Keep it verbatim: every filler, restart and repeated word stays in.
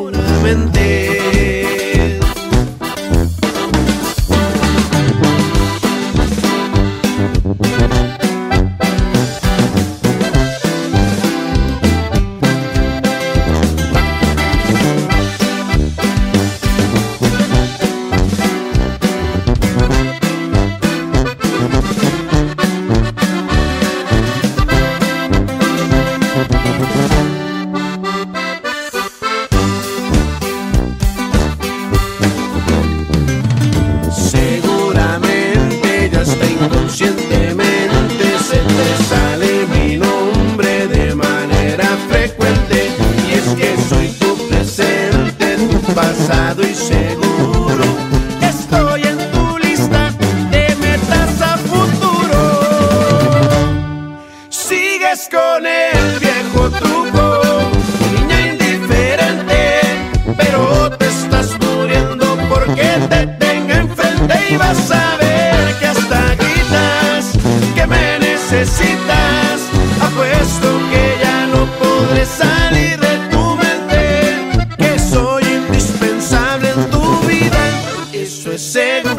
Seguramente ya hasta inconscientemente se te sale mi nombre de manera frecuente, y es que soy tu presente, tu pasado, y seguro estoy en tu lista de metas a futuro. Sigues con el viejo truco, niña indiferente, pero te estás muriendo porque te tenga enfrente, y vas a ver que hasta gritas que me necesitas. Apuesto que ya no podré salir de tu mente, que soy indispensable en tu vida, eso es seguro.